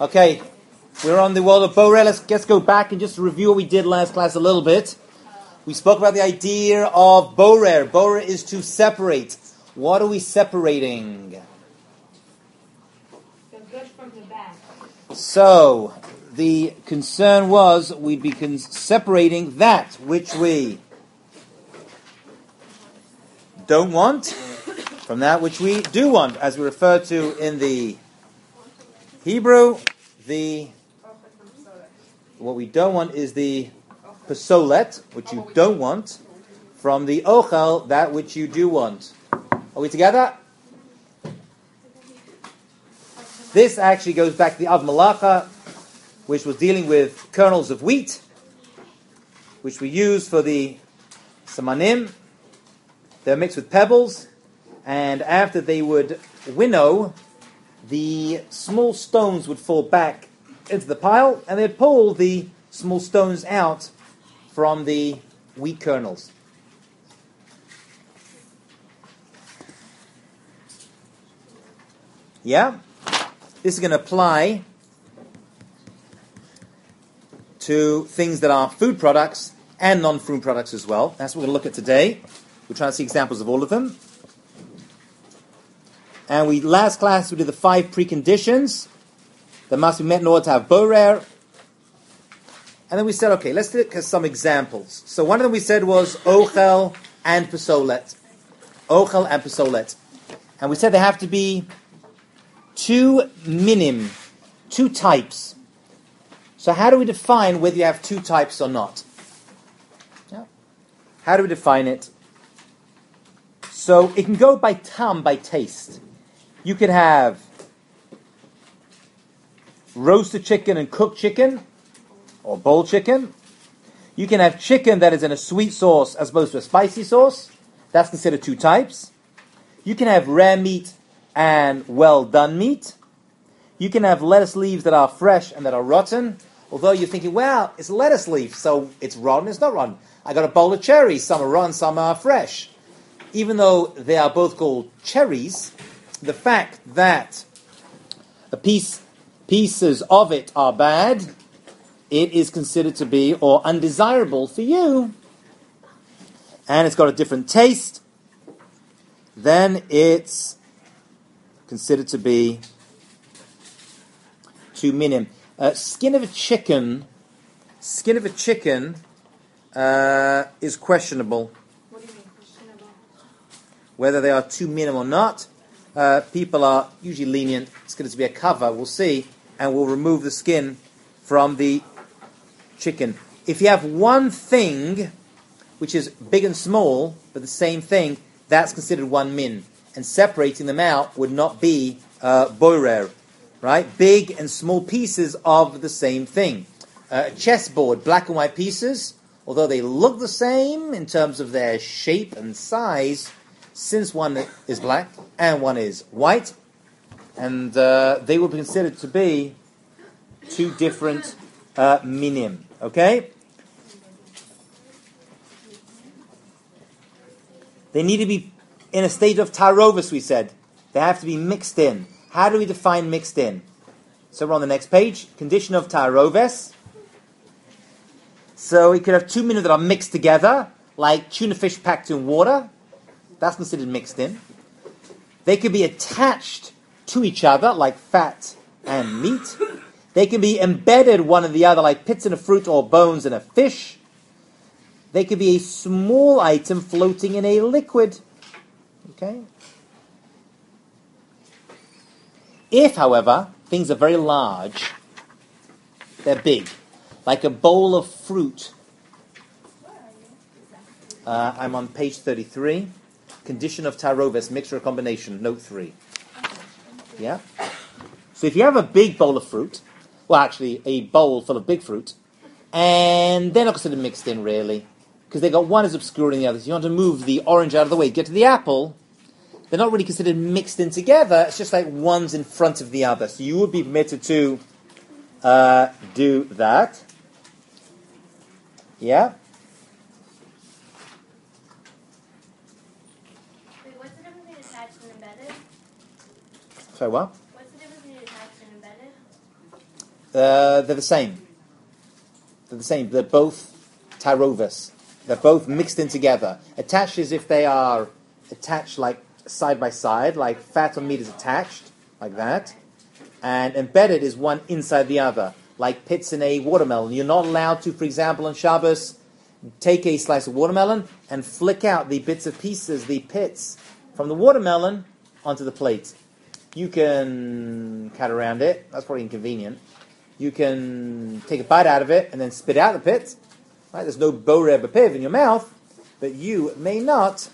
Okay, we're on the world of Boreh. Let's go back and just review what we did last class a little bit. We spoke about the idea of Boreh. Boreh is to separate. What are we separating? The good from the bad. So, the concern was we'd be separating that which we don't want from that which we do want, as we refer to in the Hebrew. What we don't want is the pasolet, which you don't want, from the ochel, that which you do want. Are we together? This actually goes back to the Av Malacha, which was dealing with kernels of wheat, which we use for the samanim. They're mixed with pebbles, and after they would winnow, the small stones would fall back into the pile, and they'd pull the small stones out from the wheat kernels. Yeah? This is going to apply to things that are food products and non-food products as well. That's what we're going to look at today. We'll try to see examples of all of them. And last class we did the 5 preconditions that must be met in order to have Boreh. And then we said, okay, let's look at some examples. So one of them we said was Ochel and Pasolet. Ochel and Pasolet. And we said there have to be 2 types. So how do we define whether you have 2 types or not? Yeah. How do we define it? So it can go by tam, by taste. You could have roasted chicken and cooked chicken, or boiled chicken. You can have chicken that is in a sweet sauce as opposed to a spicy sauce. That's considered 2 types. You can have rare meat and well done meat. You can have lettuce leaves that are fresh and that are rotten. Although you're thinking, well, it's lettuce leaf, so it's rotten, it's not rotten. I got a bowl of cherries, some are rotten, some are fresh. Even though they are both called cherries, the fact that pieces of it are bad, it is considered to be, or undesirable for you, and it's got a different taste, then it's considered to be 2 minim. Skin of a chicken is questionable. What do you mean questionable? Whether they are 2 minim or not. People are usually lenient. It's going to be a cover, we'll see, and we'll remove the skin from the chicken. If you have one thing, which is big and small, but the same thing, that's considered 1 min. And separating them out would not be Boreh, right? Big and small pieces of the same thing. A chessboard, black and white pieces, although they look the same in terms of their shape and size, since one is black and one is white, and they will be considered to be 2 different minim. Okay? They need to be in a state of tarovis, we said. They have to be mixed in. How do we define mixed in? So we're on the next page. Condition of taroves. So we could have 2 minim that are mixed together, like tuna fish packed in water. That's considered mixed in. They could be attached to each other, like fat and meat. They can be embedded one in the other, like pits in a fruit or bones in a fish. They could be a small item floating in a liquid. Okay? If, however, things are very large, they're big, like a bowl of fruit. I'm on page 33. Condition of taroves, mixture or combination, note 3. Yeah? So if you have a big bowl of fruit, well, actually, a bowl full of big fruit, and they're not considered mixed in, really, because they got one is obscuring the other. So you want to move the orange out of the way, get to the apple, they're not really considered mixed in together, it's just like one's in front of the other. So you would be permitted to do that. Yeah? Wait, what's the difference between attached and embedded? Sorry, what? What's the difference between attached and embedded? They're the same. They're the same. They're both tarovis. They're both mixed in together. Attached is if they are attached like side by side, like fat or meat is attached, like that. And embedded is one inside the other, like pits in a watermelon. You're not allowed to, for example, on Shabbos, take a slice of watermelon and flick out the bits of pieces, the pits, from the watermelon onto the plate. You can cut around it. That's probably inconvenient. You can take a bite out of it and then spit out the pits. Right? There's no boreh b'piv in your mouth, but you may not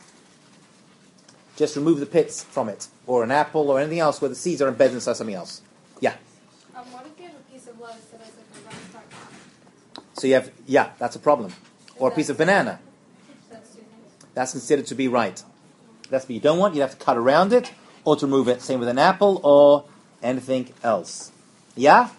just remove the pits from it, or an apple, or anything else where the seeds are embedded inside something else. Yeah? What if you have a piece of lettuce that has like a round part? So you have, that's a problem. Or a piece of banana. That's too nice. That's considered to be right. That's what you don't want. You have to cut around it, or to remove it. Same with an apple, or anything else. Yeah?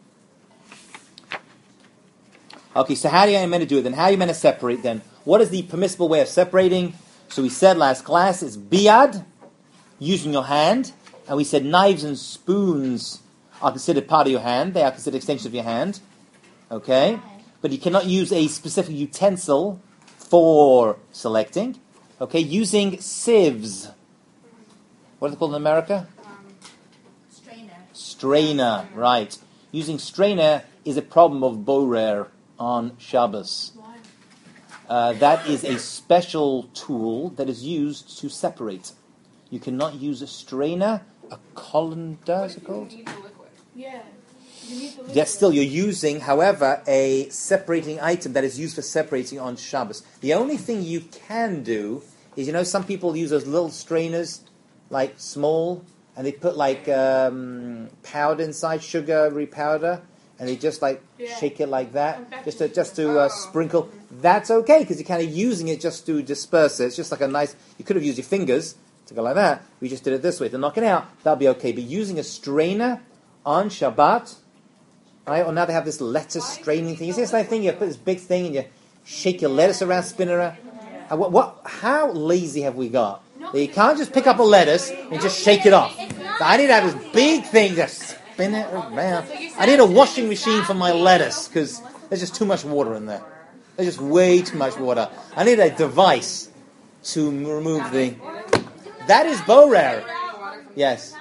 Okay, so how are you meant to do it then? How are you meant to separate then? What is the permissible way of separating? So we said last class, it's biyad, using your hand. And we said knives and spoons are considered part of your hand. They are considered extensions of your hand. Okay? But you cannot use a specific utensil for selecting. Okay? Using sieves. What are they called in America? Strainer, right. Using strainer is a problem of borer on Shabbos. That is a special tool that is used to separate. You cannot use a strainer, a colander, is it called? You need the liquid. Yeah. You need the liquid. Yes, still you're using, however, a separating item that is used for separating on Shabbos. The only thing you can do is, some people use those little strainers, like small, and they put like powder inside, sugary powder, and they just shake it like that, just to sprinkle. That's okay, because you're kind of using it just to disperse it. It's just like a nice, you could have used your fingers to go like that. We just did it this way. To knock it out, that'll be okay. But using a strainer on Shabbat, right? Or now they have this lettuce straining thing. You see this nice thing? You put this big thing and you shake your lettuce around, spin it around. How lazy have we got? That you can't just pick up a lettuce and just shake it off. I need to have this big thing to spin it around. I need a washing machine for my lettuce because there's just too much water in there. There's just way too much water. I need a device to remove the... That is borer. Yes.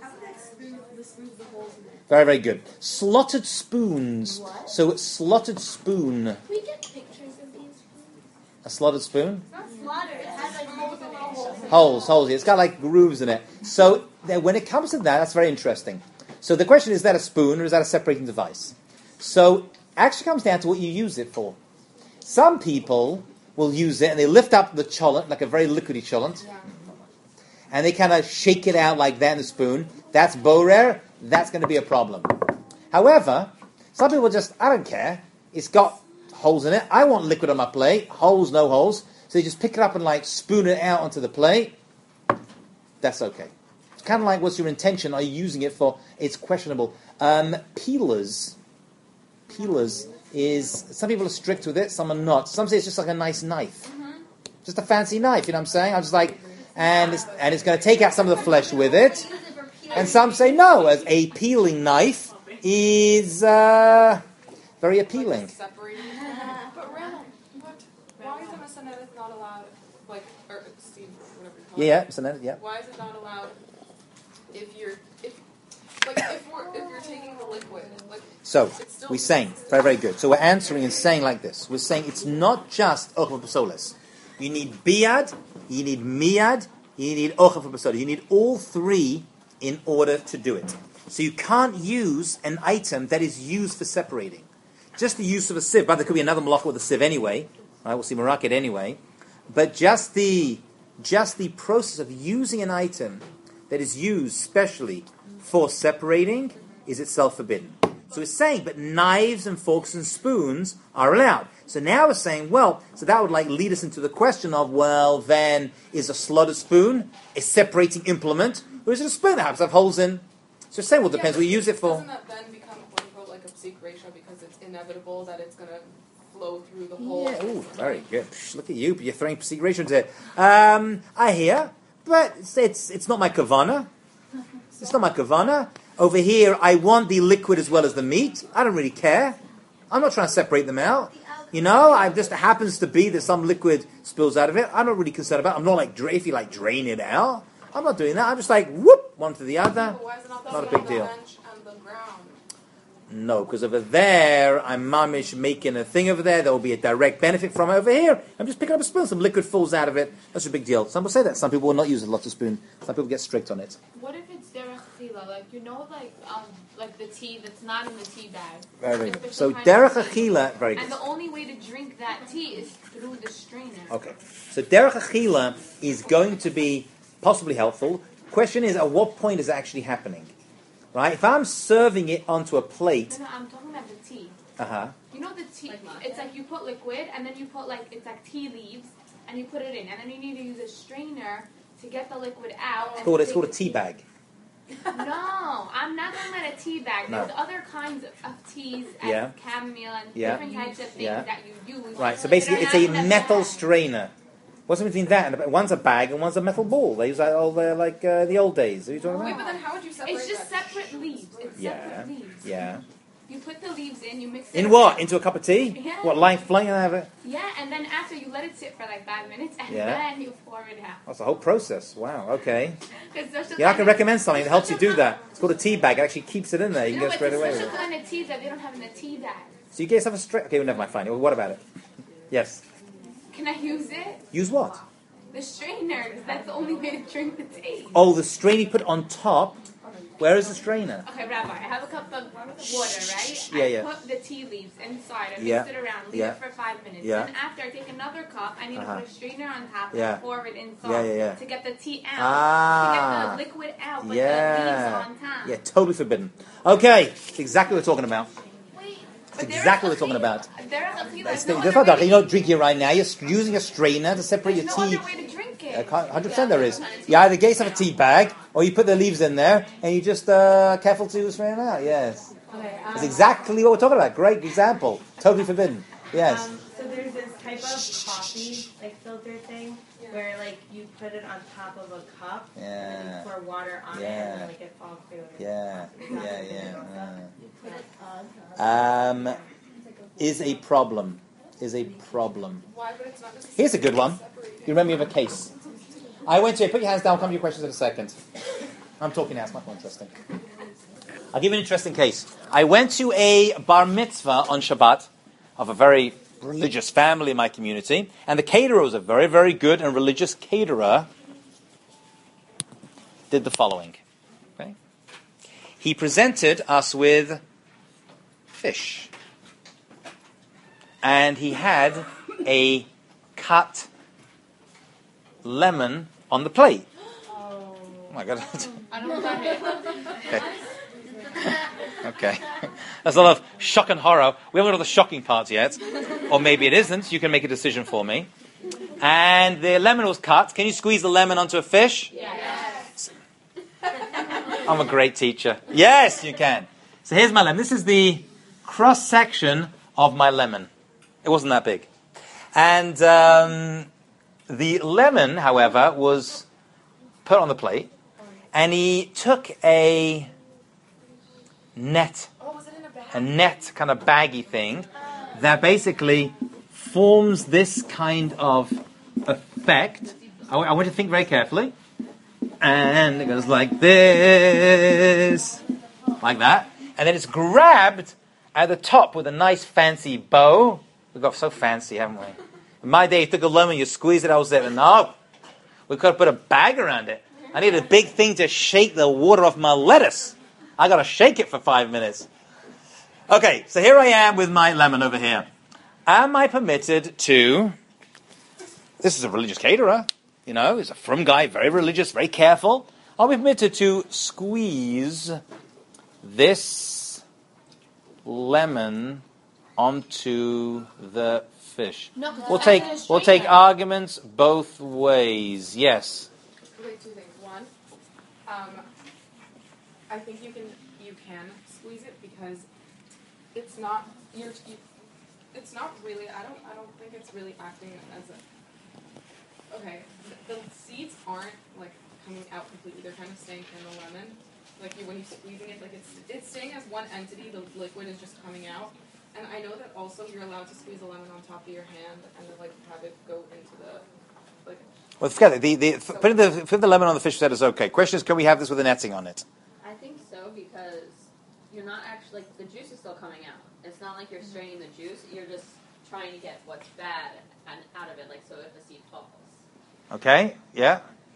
Very, very good. Slotted spoons. So it's slotted spoon. Can we get pictures of these? A slotted spoon? Not slotted. It has like holes in it. Holes. It's got like grooves in it. So when it comes to that, that's very interesting. So the question is that a spoon or is that a separating device? So it actually comes down to what you use it for. Some people will use it and they lift up the cholent, like a very liquidy cholent, and they kind of shake it out like that in the spoon. That's borer. That's going to be a problem. However, some people just, I don't care. It's got holes in it. I want liquid on my plate. Holes, no holes. So they just pick it up and spoon it out onto the plate. That's okay. It's kind of like, what's your intention? Are you using it for? It's questionable. Peelers is, some people are strict with it, some are not. Some say it's just like a nice knife. Just a fancy knife, you know what I'm saying? I'm just like, and it's going to take out some of the flesh with it. And some say no, as a peeling knife is very appealing. But Randall, why is a Masonet not allowed, or Steve, whatever you call it? Yeah, Masonet, yeah. Why is it not allowed if you're taking the liquid? So, we're saying, very, very good. So we're answering and saying like this. We're saying it's not just ochel v'pasoles. You need biyad, you need miyad, you need ochel v'pasoles. You need all three in order to do it. So you can't use an item that is used for separating. Just the use of a sieve, but there could be another malacha with a sieve anyway. Right, we'll see maraket anyway. But just the process of using an item that is used specially for separating is itself forbidden. So it's saying, but knives and forks and spoons are allowed. So now we're saying, so that would lead us into the question of, then is a slotted spoon a separating implement, or is it a spoon that have holes in? So it's saying, depends what you use it for. Doesn't that then become like a psik ratio because it's inevitable that it's going to flow through the whole? Yeah, ooh, very good. Look at you, you're throwing psik ratio into it. I hear, but it's not my kavana. It's not my kavana. Over here, I want the liquid as well as the meat. I don't really care. I'm not trying to separate them out. I just happens to be that some liquid spills out of it. I'm not really concerned about it. I'm not like, if you like, drain it out. I'm not doing that. I'm just like, whoop, one to the other. But why is it Not a big deal. The bench and the ground? No, because over there, I'm mamish making a thing over there. There will be a direct benefit from it. Over here, I'm just picking up a spoon. Some liquid falls out of it. That's a big deal. Some will say that. Some people will not use a lot of spoon. Some people get strict on it. What if it's derech achila? Like the tea that's not in the tea bag. Very It's good. the So kind derech of- achila, very good. And the only way to drink that tea is through the strainer. Okay. So derech achila is going to be possibly helpful. Question is, at what point is it actually happening? Right? If I'm serving it onto a plate, No, I'm talking about the tea. uh-huh. You know the tea? It's like you put liquid and then you put it's like tea leaves and you put it in and then you need to use a strainer to get the liquid out. It's called a tea bag. No, I'm not talking about a tea bag. No. There's other kinds of teas Yeah. and chamomile and Yeah. different types of things Yeah. that you use. Right, so that basically are it's not a in metal bag. strainer. What's the difference between that and one's a bag and one's a metal ball? They use that all there like the old days. Are you talking Wait, about? but then how would you separate It's just that? separate leaves. It's Yeah. separate leaves. Yeah. You put the leaves in, you mix it. In what? Into a cup of tea? Yeah. What, flying out of it? Yeah, and then after you let it sit for like 5 minutes, and Yeah. then you pour it out. That's the whole process. Wow, okay. 'Cause there's a Yeah, I kind can of- recommend something that helps you do that. It's called a tea bag. It actually keeps it in there. You can No, go but straight away it's with such it. a kind of tea that they don't have in a tea bag. So you get yourself a strainer. Okay, well, never mind, fine. Well, what about it? Yes. Can I use it? Use what? The strainer, 'cause that's the only way to drink the tea. Oh, the strainer you put on top. Where is the strainer? Okay, Rabbi, I have a cup of water, right? Yeah, I yeah. put the tea leaves inside, I Yeah. mix it around, leave Yeah. it for 5 minutes. Yeah. Then after I take another cup, I need Uh-huh. to put a strainer on top Yeah. and pour it inside Yeah. to get the tea out, Ah. to get the liquid out, but the Yeah. leaves on top. Yeah, totally forbidden. Okay, it's exactly what we're talking about. Wait, It's exactly what we're talking about. There's That's not dark. You're not drinking it right now. You're using a strainer to separate your no tea. other way to drink it. 100% there is. You either get yourself a tea bag, or you put the leaves in there, and you just careful to strain them out. Yes, Okay, that's exactly what we're talking about. Great example. Totally forbidden. Yes. so there's this type of coffee, filter thing, where, you put it on top of a cup, and Yeah. you pour water on it, Yeah. and, it falls through it. Yeah. Is a problem. Is a problem. Why? But it's not necessarily Here's a good one. You remind me of a case. I went to. Put your hands down. I'll come to your questions in a second. I'm talking now. It's much more interesting. I'll give you an interesting case. I went to a bar mitzvah on Shabbat of a very religious family in my community, and the caterer was a very, very good and religious caterer. Did the following. Okay? He presented us with fish. And he had a cut lemon on the plate. Oh my God. I don't know about it. Okay. There's a lot of shock and horror. We haven't got to the shocking part yet. Or maybe it isn't. You can make a decision for me. And the lemon was cut. Can you squeeze the lemon onto a fish? Yes. I'm a great teacher. Yes, you can. So here's my lemon. This is the cross-section of my lemon. It wasn't that big. And the lemon, however, was put on the plate. And he took a net, Oh, was it in a bag? a net kind of baggy thing that basically forms this kind of effect. I want you to think very carefully. And it goes like this. Like that. And then it's grabbed at the top with a nice fancy bow. We got so fancy, haven't we? In my day, you took a lemon, you squeezed it, I was there. No. We could have put a bag around it. I need a big thing to shake the water off my lettuce. I got to shake it for 5 minutes. Okay, so here I am with my lemon over here. Am I permitted to... This is a religious caterer. You know, he's a frum guy, very religious, very careful. Are we permitted to squeeze this lemon onto the fish? No, 'cause We'll it's take not in a we'll take strainer. arguments both ways. Yes. Wait, two things. One, I think you can squeeze it because it's not it's not really. I don't think it's really acting as a. Okay, the seeds aren't coming out completely. They're kind of staying in the lemon. Like when you're squeezing it, like it's staying as one entity. The liquid is just coming out. And I know that also you're allowed to squeeze a lemon on top of your hand and then like have it go into the like. Well, forget it. Putting the lemon on the fish head is okay. Question is, can we have this with a netting on it? I think so because you're not actually like the juice is still coming out. It's not like you're straining the juice. You're just trying to get what's bad and out of it. Like so, if the seed falls. Okay. Yeah.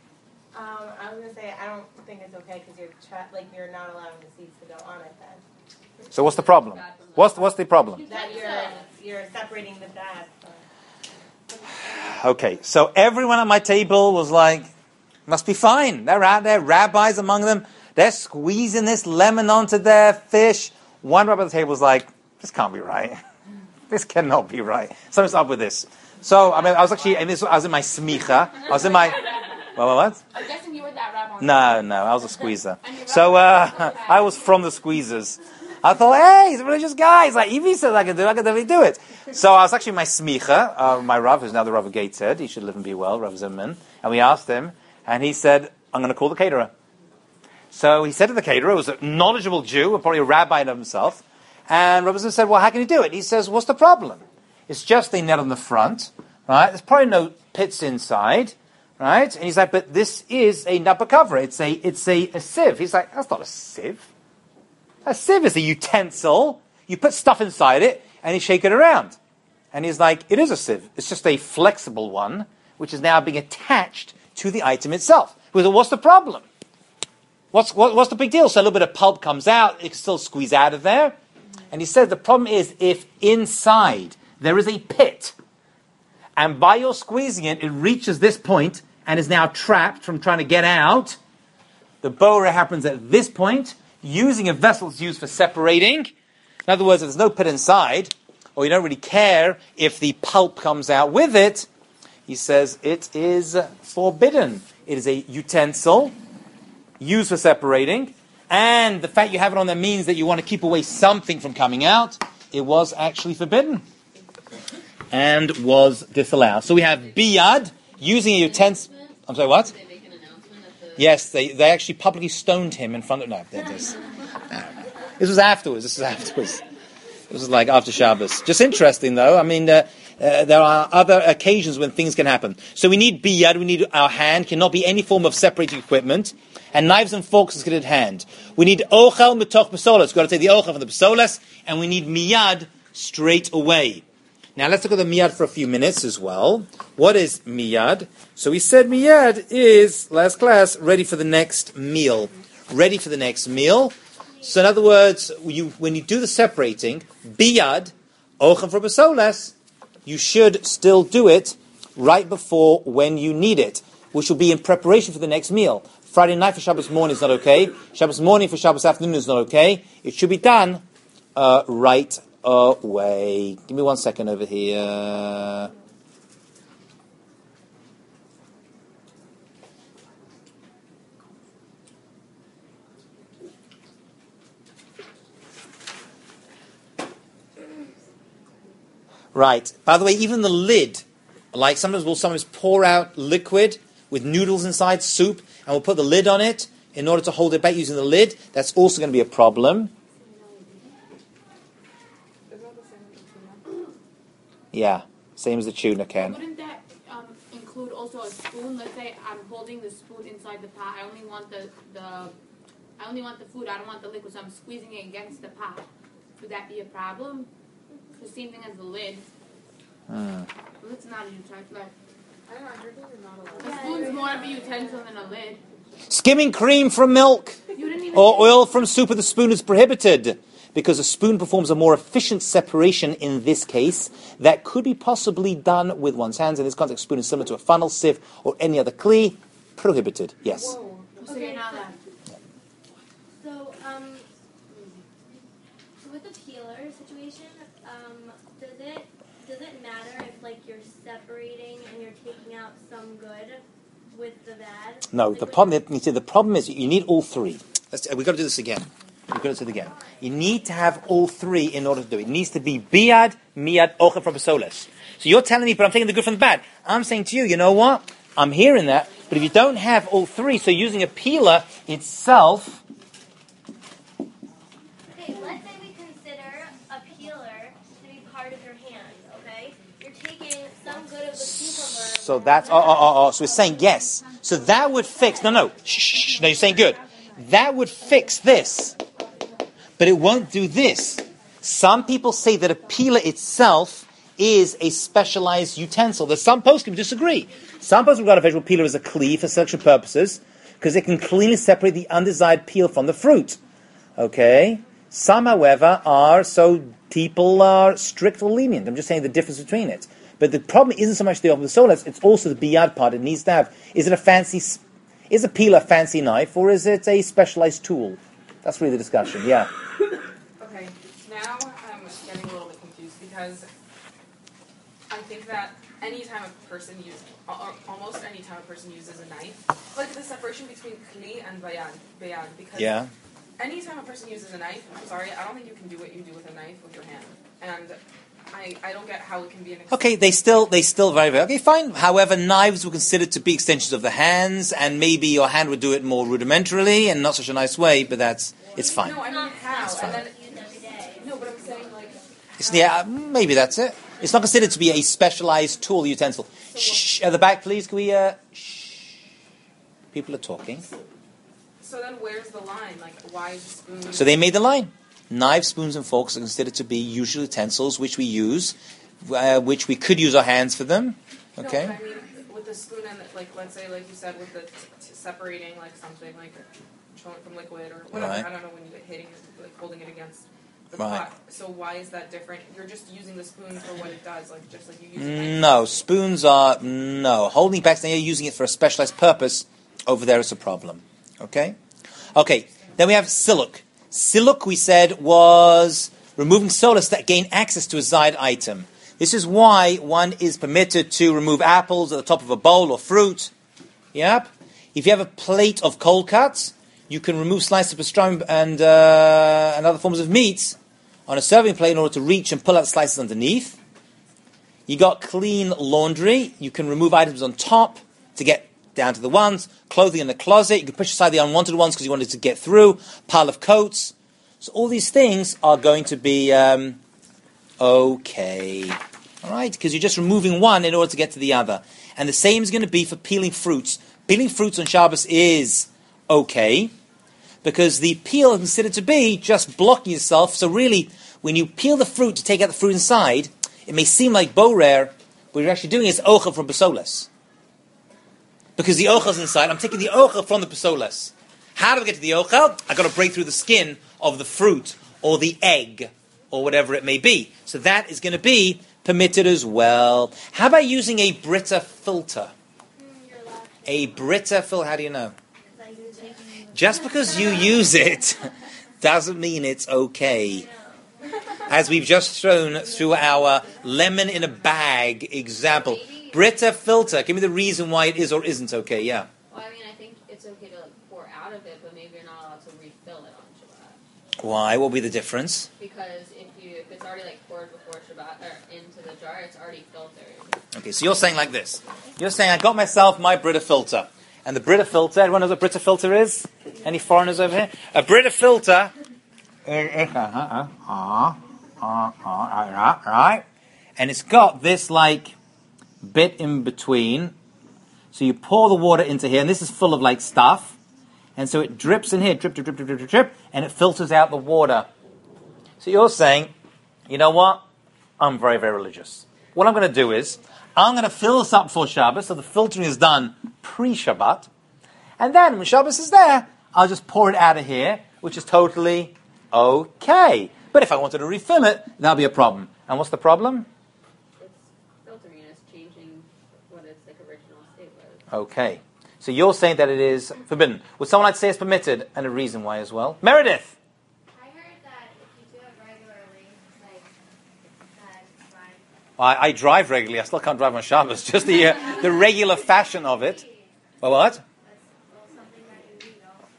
I was gonna say I don't think it's okay because you're not allowing the seeds to go on it then. So what's the problem? What's the problem? That you're separating the bad from. Okay. So everyone at my table was like, must be fine. They're out there, rabbis among them. They're squeezing this lemon onto their fish. One rabbi at the table was like, this can't be right. This cannot be right. Something's up with this. So, I mean, I was actually, I was in my smicha. I was in my, what? I'm guessing you were that rabbi. No, I was a squeezer. So, I was from the squeezers. I thought, hey, he's a religious guy. He's like, if he says I can definitely do it. So I was actually in my smicha, my Rav, who's now the Rav of Gateshead. He should live and be well, Rav Zimmerman. And we asked him, and he said, I'm going to call the caterer. So he said to the caterer, who was a knowledgeable Jew, probably a rabbi of himself, and Rabbi Zimmerman said, well, how can you do it? He says, what's the problem? It's just a net on the front, right? There's probably no pits inside, right? And he's like, but this is a napa cover. It's a sieve. He's like, that's not a sieve. A sieve is a utensil. You put stuff inside it, and you shake it around. And he's like, it is a sieve. It's just a flexible one, which is now being attached to the item itself. He said, what's the problem? What's the big deal? So a little bit of pulp comes out, it can still squeeze out of there. And he said the problem is if inside there is a pit, and by your squeezing it, it reaches this point and is now trapped from trying to get out, the bora happens at this point, using a vessel that's used for separating. In other words, if there's no pit inside, or you don't really care if the pulp comes out with it, he says it is forbidden. It is a utensil used for separating, and the fact you have it on there means that you want to keep away something from coming out. It was actually forbidden and was disallowed. So we have biyad, using a utensil. I'm sorry, what? Did they make an announcement at the... Yes, they actually publicly stoned him in front of... No, this was afterwards. This was like after Shabbos. Just interesting, though. I mean, there are other occasions when things can happen. So we need biyad, we need our hand, cannot be any form of separating equipment. And knives and forks is good at hand. We need ochel mitoch besolas. We've got to take the ochel from the besolas. And we need miyad straight away. Now let's look at the miyad for a few minutes as well. What is miyad? So we said miyad is, last class, ready for the next meal. Ready for the next meal. So in other words, when you do the separating, biyad, ochel for besolas, you should still do it right before when you need it, which will be in preparation for the next meal. Friday night for Shabbos morning is not okay. Shabbos morning for Shabbos afternoon is not okay. It should be done right away. Give me 1 second over here. Right. By the way, even the lid, like sometimes we'll pour out liquid with noodles inside, soup, and we'll put the lid on it in order to hold it back using the lid. That's also going to be a problem. Yeah, same as the tuna can. Wouldn't that include also a spoon? Let's say I'm holding the spoon inside the pot. I only want the food. I don't want the liquid, so I'm squeezing it against the pot. Would that be a problem? The same thing as the lid. Well, it's not a utensil. I don't know, I heard that you're not allowed. A spoon's more of a utensil than a lid. Skimming cream from milk or oil from soup with a spoon is prohibited because a spoon performs a more efficient separation in this case that could be possibly done with one's hands. In this context, spoon is similar to a funnel, sieve, or any other kli. Prohibited, yes. Whoa. So you're not allowed. So, with the peeler situation, does it matter if like you're separating and you're taking out some good with the bad? No, like the problem is you need all three. We've got to do this again. You need to have all three in order to do it. It needs to be biyad, miyad, ochel from besolas. So you're telling me, but I'm taking the good from the bad. I'm saying to you, you know what? I'm hearing that, but if you don't have all three, so using a peeler itself let's say we consider a peeler to be part of your hand, okay? You're taking some good of the cucumber. So that's, so we're saying yes. So that would fix, no, you're saying good. That would fix this. But it won't do this. Some people say that a peeler itself is a specialized utensil. There's some poskim disagree. Some poskim regard a vegetable peeler as a kli for selection purposes, because it can cleanly separate the undesired peel from the fruit. Okay? Some, however, people are strict or lenient. I'm just saying the difference between it. But the problem isn't so much the solas, it's also the biyad part it needs to have. Is a peeler a fancy knife, or is it a specialized tool? That's really the discussion, yeah. Okay, now I'm getting a little bit confused because I think that anytime a person uses, or almost any time a person uses a knife, like the separation between kli and bayad, because anytime a person uses a knife, I'm sorry, I don't think you can do what you do with a knife with your hand. And I don't get how it can be an Okay, they still very, very, okay, fine. However, knives were considered to be extensions of the hands, and maybe your hand would do it more rudimentarily and not such a nice way, but it's fine. No, I mean how? It's fine. And then, no, but I'm saying like... Maybe that's it. It's not considered to be a specialized tool utensil. Shh, at the back, please, can we, shh. People are talking. So then where's the line? Like, why is the spoon... So they made the line. Knives, spoons, and forks are considered to be usual utensils which we use, which we could use our hands for them. Okay? No, but I mean, with the spoon and, like, let's say, like you said, with the separating, like, something, like, controlling from liquid or whatever, Right. I don't know, when you're hitting it, like, holding it against the Right. pot. So why is that different? You're just using the spoon for what it does, like, just like you use a knife. No, spoons are, no. Holding back, then you're using it for a specialized purpose. Over there is a problem. Okay? Okay, then we have siluk. Siluk, we said, was removing solus that gain access to a zayed item. This is why one is permitted to remove apples at the top of a bowl or fruit. Yep. If you have a plate of cold cuts, you can remove slices of pastrami and other forms of meat on a serving plate in order to reach and pull out slices underneath. You got clean laundry. You can remove items on top to get down to the ones. Clothing in the closet. You can push aside the unwanted ones because you wanted to get through. Pile of coats. So all these things are going to be okay. All right? Because you're just removing one in order to get to the other. And the same is going to be for peeling fruits. Peeling fruits on Shabbos is okay, because the peel is considered to be just blocking yourself. So really, when you peel the fruit to take out the fruit inside, it may seem like borer, but what you're actually doing is ochel from pasolas. Because the ochel is inside, I'm taking the ochel from the pasolas. How do I get to the ochel? I've got to break through the skin of the fruit, or the egg, or whatever it may be. So that is going to be permitted as well. How about using a Brita filter? A Brita filter, how do you know? Just because you use it doesn't mean it's okay. As we've just shown through our lemon in a bag example. Brita filter, give me the reason why it is or isn't okay, yeah. Well, I mean, I think it's okay to pour out of it, but maybe you're not allowed to refill it on Shabbat. Why? What will be the difference? Because if it's already like poured before Shabbat or into the jar, it's already filtered. Okay, so you're saying like this. You're saying I got myself my Brita filter. And the Brita filter, everyone knows what Brita filter is? Any foreigners over here? A Brita filter, right? And it's got this like bit in between. So you pour the water into here, and this is full of like stuff. And so it drips in here, drip, drip, drip, drip, drip, drip, drip, and it filters out the water. So you're saying, you know what? I'm very, very religious. What I'm going to do is, I'm going to fill this up for Shabbos, so the filtering is done pre-Shabbat. And then when Shabbos is there, I'll just pour it out of here, which is totally okay. But if I wanted to refill it, that'll be a problem. And what's the problem? It's filtering and it's changing what its like original state was. Okay. So you're saying that it is forbidden. Would someone like to say it's permitted? And a reason why as well? Meredith! I heard that if you do it regularly, like, it's fine. I drive regularly. I still can't drive on Shabbos. Just the regular fashion of it. Well, what? That's something that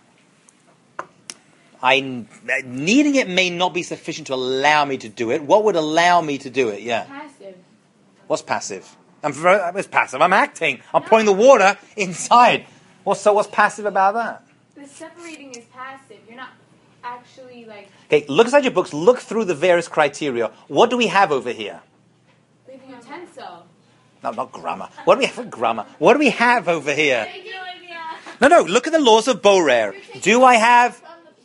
you know. Needing it may not be sufficient to allow me to do it. What would allow me to do it? Yeah. Passive. What's passive? It's passive. I'm acting. I'm pouring the water inside. What's passive about that? The separating is passive. You're not actually like Okay, look inside your books. Look through the various criteria. What do we have over here? utensil? No, not grammar. What do we have for grammar? What do we have over here? I have no idea. No. Look at the laws of Borer. Do I have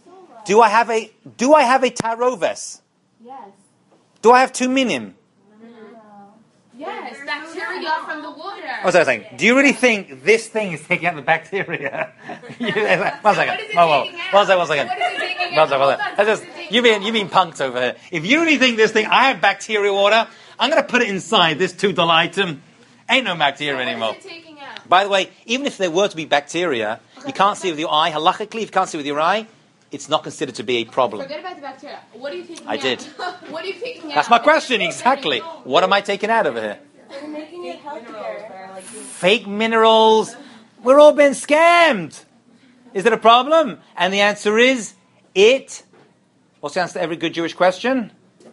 a taroves? Yes. Do I have 2 minim? Yes, bacteria from the water. What was I saying? Do you really think this thing is taking out the bacteria? One second. What is it Whoa. taking out? One second. What is it taking One out? second. That's just, you mean punked over here. If you really think this thing, I have bacteria water, I'm going to put it inside this $2 item. Ain't no bacteria anymore. What is it taking out? By the way, even if there were to be bacteria, you can't see it with your eye. Halachically, if you can't see it with your eye, it's not considered to be a problem. Forget about the bacteria. What are you taking I out? did. What are you taking out? That's my question, exactly. What am I taking out over here? We're making it healthier. Fake minerals. We're all being scammed. Is it a problem? And the answer is, what's the answer to every good Jewish question?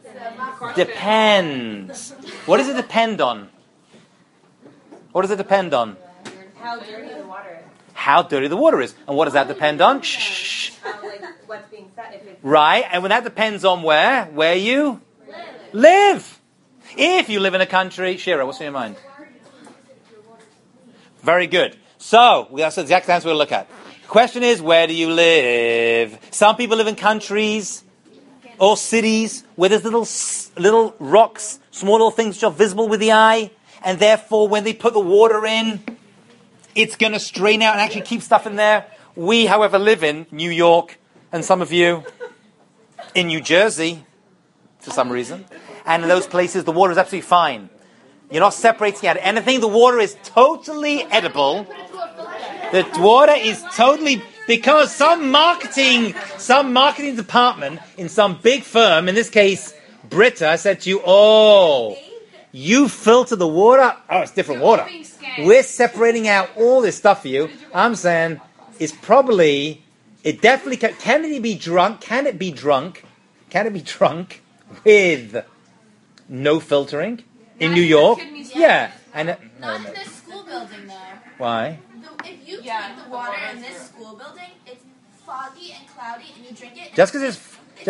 Depends. What does it depend on? What does it depend on? How dirty the water is. How dirty the water is. And what does that depend on? Shh. Like what's being said. If it's Right, and when that depends on where you live. If you live in a country, Shira, what's in your mind? Very good. So, that's the exact answer we'll look at. The question is, where do you live? Some people live in countries or cities where there's little rocks, small little things which are visible with the eye, and therefore when they put the water in, it's going to strain out and actually keep stuff in there. We, however, live in New York, and some of you in New Jersey, for some reason. And in those places, the water is absolutely fine. You're not separating out anything. The water is totally edible. The water is totally... Because some marketing department in some big firm, in this case, Brita, said to you, you filter the water? Oh, it's different water. We're separating out all this stuff for you. I'm saying it's probably... It definitely can it be drunk? Can it be drunk with no filtering in New York? Yeah. And Not in this school building, though. why? If you drink the water in this school building, it's foggy and cloudy, and you drink it. Just because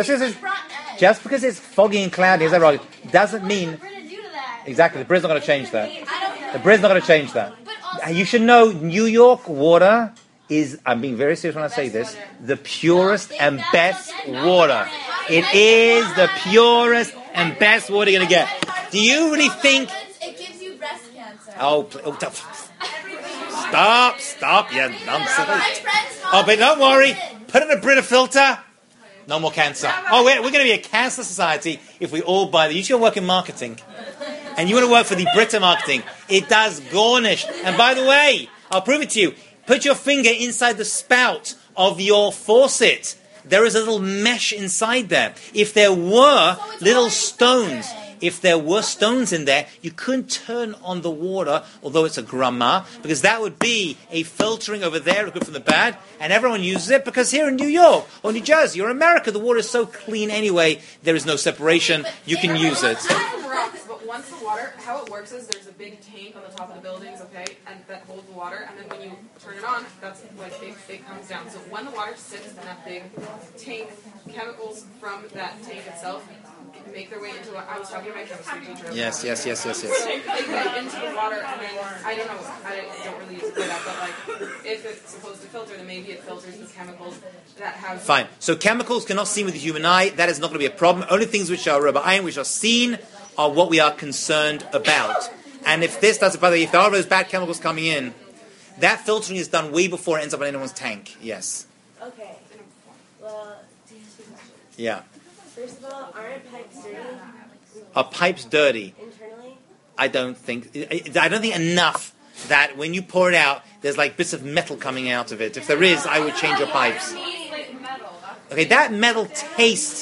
it's foggy and cloudy, is that right? Doesn't mean exactly. The Brit's not going to change that. The Brit's not going to change that. You should know New York water is, I'm being very serious when I say this, the purest and best water. It is the purest and best water you're going to get. Do you really think... It gives you breast cancer. Stop, you nonsense. Oh, but don't worry. Put in a Brita filter. No more cancer. Oh, we're going to be a cancer society if we all buy the... You should work in marketing. And you want to work for the Brita marketing. It does garnish. And by the way, I'll prove it to you. Put your finger inside the spout of your faucet. There is a little mesh inside there. If there were little stones... If there were stones in there, you couldn't turn on the water, although it's a grama, because that would be a filtering over there, good from the bad, and everyone uses it because here in New York or New Jersey or America, the water is so clean anyway, there is no separation. You can use it. But once the water, how it works is there's a big tank on the top of the buildings, okay, and that holds the water, and then when you turn it on, that's when it comes down. So when the water sits in that big tank, chemicals from that tank itself make their way into what I was talking to my chemistry teacher. Yes. So they get into the water, and then I don't really use it for that, but like if it's supposed to filter, then maybe it filters the chemicals that have. Fine. So chemicals cannot seen with the human eye. That is not going to be a problem. Only things which are rabbaim, which are seen, are what we are concerned about. And if this does it, by the way, if there are those bad chemicals coming in, that filtering is done way before it ends up in anyone's tank. Yes. Okay. Well, Yeah. first of all, aren't pipes dirty Are pipes dirty? internally? I don't think enough that when you pour it out, there's like bits of metal coming out of it. If there is, I would change your pipes. Okay, that metal taste,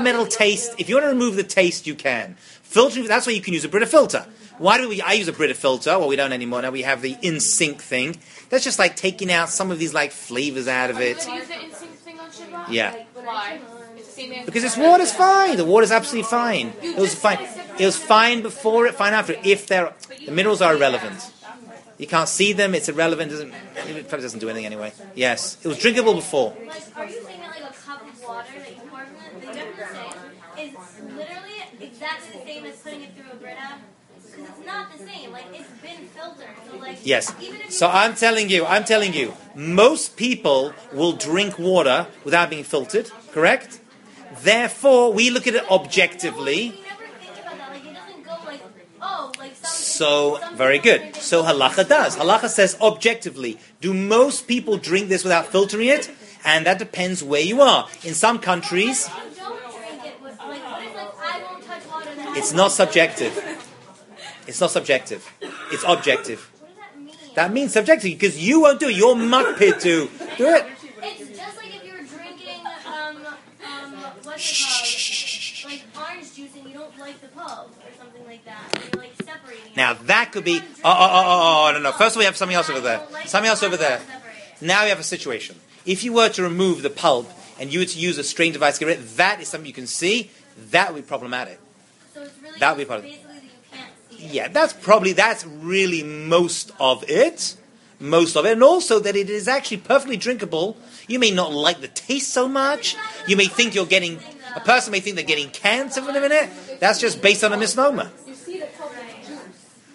if you want to remove the taste, you can. Filtering, that's why you can use a Brita filter. Why do I use a Brita filter? Well, we don't anymore. Now we have the in-sync thing. That's just like taking out some of these like flavors out of it. Use the in-sync thing on Shiva? Yeah. Why? It's the same answer. Because this water's fine. The water's absolutely fine. It was fine. It was fine before it, fine after it. If the minerals are irrelevant. You can't see them, it's irrelevant, it probably doesn't do anything anyway. Yes. It was drinkable before. Like, are you saying that like a cup of water water that you pour from it, the difference is literally exactly the same as putting it through a Brita. Because it's not the same. Like, it's been filtered. So, like, Yes. even if So I'm telling you, most people will drink water without being filtered, correct? Therefore, we look at it objectively. We never think about that. Like, it doesn't go like, oh, like some. So, some very people good. drink it So with- halacha does. Halacha says objectively, do most people drink this without filtering it? And that depends where you are. In some countries, What if you don't drink it with, like, what if, like, I won't touch water that it's has not filter? subjective. It's not subjective. It's objective. What does that mean? That means subjective because you won't do it. You're mukpid to do it. It's just like if you were drinking, what's it called? Like orange juice and you don't like the pulp or something like that. And you're like separating it. Now that could be. Everyone Oh, drinks no. pulp. First of all, we have something else over I there. don't like Something it. else over I don't there. separate it. Now we have a situation. If you were to remove the pulp and you were to use a strain device to get rid of it, that is something you can see. That would be problematic. So it's really That would be part of it. basically that you can't see it. Yeah, that's really most of it. Most of it. And also that it is actually perfectly drinkable. You may not like the taste so much. You may think you're getting, a person may think they're getting cancer in a minute. That's just based on a misnomer. You see the pulp of the juice.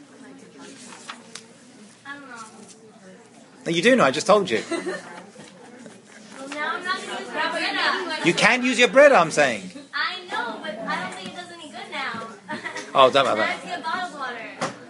I don't know. And you do know, I just told you. Well, now I'm not going to use my Brita. You can use your bread, I'm saying. I know, but I don't think it does any good now. Oh, don't worry about Now I that. get bottled water.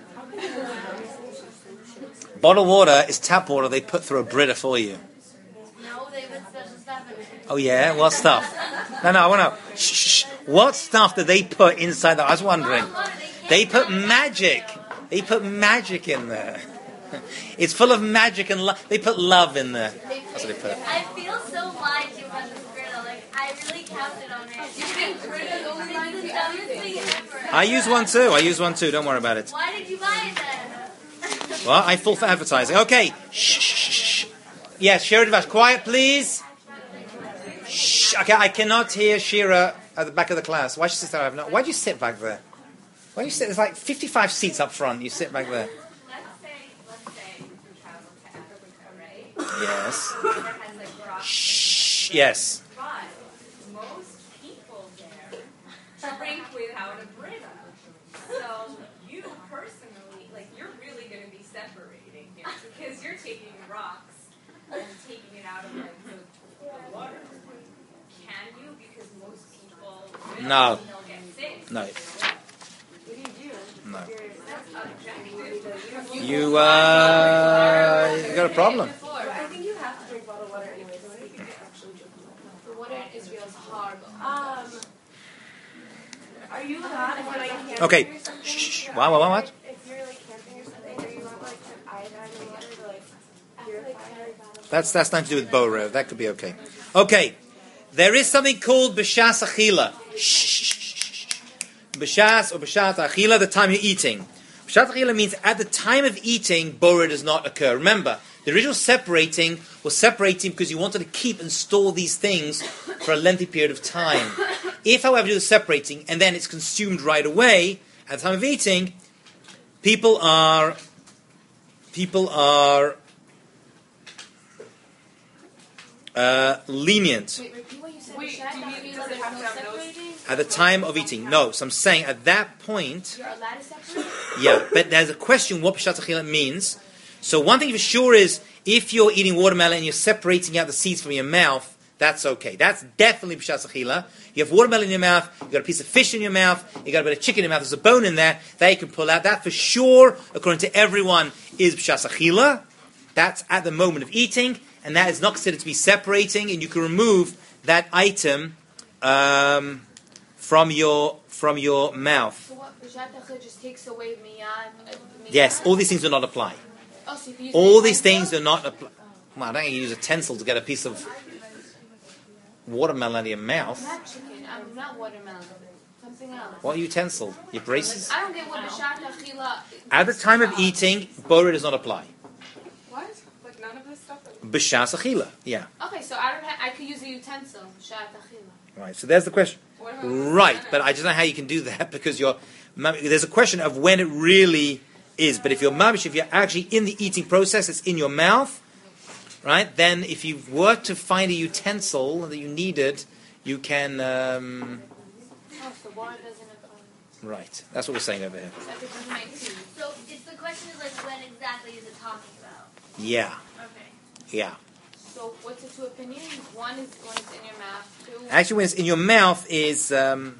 Bottled water is tap water they put through a Brita for you. No, they put special stuff in it. Oh yeah? What stuff? No, I want to... Shh. What stuff did they put inside that? I was wondering. Bottled water, They can't put find magic. They put magic in there. It's full of magic and love. They put love in there. That's what they put. I feel so lied to about this Brita. Like, I really counted on it. You think Brita's only line It's to the dumbest thing everything? ever. I use one too. Don't worry about it. Why did you buy it then? Well, I fall for advertising. Okay. Shh. Yes, Shira Devash. Quiet, please. Shh. Okay, I cannot hear Shira at the back of the class. Why should she sit there? Why do you sit back there? Why do you sit? There's like 55 seats up front. You sit back there. Let's say you travel to Africa, right? Yes. That has like rocks. Shh. Yes. But most people there drink without a Brita. So you personally, like, you're really going to be separating here because you're taking rocks and taking it out of like the water. Can you? Because most people will, No. and they'll get sick. No. What do you do? No. That's objective. You got a problem. I think you have to drink bottled water anyway, so I think you can actually drink The water in Israel is horrible. Are you allowed if you're like camping Okay. or something? Shh. What? If you're like camping or something, are you allowed like put iodine in water to like purify it? That's nothing to do with Borev. That could be okay. Okay. There is something called B'shas Achila. B'shas or B'shat Achila, the time you're eating. B'shat Achila means at the time of eating, Borev does not occur. Remember, the original separating was separating because you wanted to keep and store these things for a lengthy period of time. If, however, you do the separating and then it's consumed right away at the time of eating, people are lenient Wait, repeat what you said. Wait, Shad, do you mean that means does it there's have to no have no- separating? at the time of eating. No, so I'm saying at that point, You're allowed to separate? yeah, but there's a question what B'shat Achila means. So one thing for sure is, if you're eating watermelon and you're separating out the seeds from your mouth, that's okay. That's definitely B'shat Achila. You have watermelon in your mouth, you got a piece of fish in your mouth, you got a bit of chicken in your mouth, there's a bone in there, that you can pull out. That for sure, according to everyone, is B'shat Achila. That's at the moment of eating, and that is not considered to be separating, and you can remove that item from your mouth. So what? B'shat Achila just takes away miyad? Yes, all these things do not apply. Oh, so you can use All a these utensil? things do not apply. Well, I don't think you use a utensil to get a piece of watermelon out of your mouth. Not chicken. Not watermelon. Something else. What utensil? Your braces? I don't get what B'shat Achila... At the time of eating, Bora does not apply. What? Like none of this stuff? B'shas achila. Yeah. Okay, so I could use a utensil. B'shat Achila. Right. So there's the question. What about Right, but I just don't know how you can do that because there's a question of when it really is. But if you're mamish, if you're actually in the eating process, it's in your mouth, right? Then if you were to find a utensil that you needed, you can. Oh, so water doesn't apply. Right. That's what we're saying over here. That's it, 19. So it's the question is like when exactly is it talking about? Yeah. Okay. Yeah. So what's the two opinions? One is when it's in your mouth. Two. Actually, when it's in your mouth is.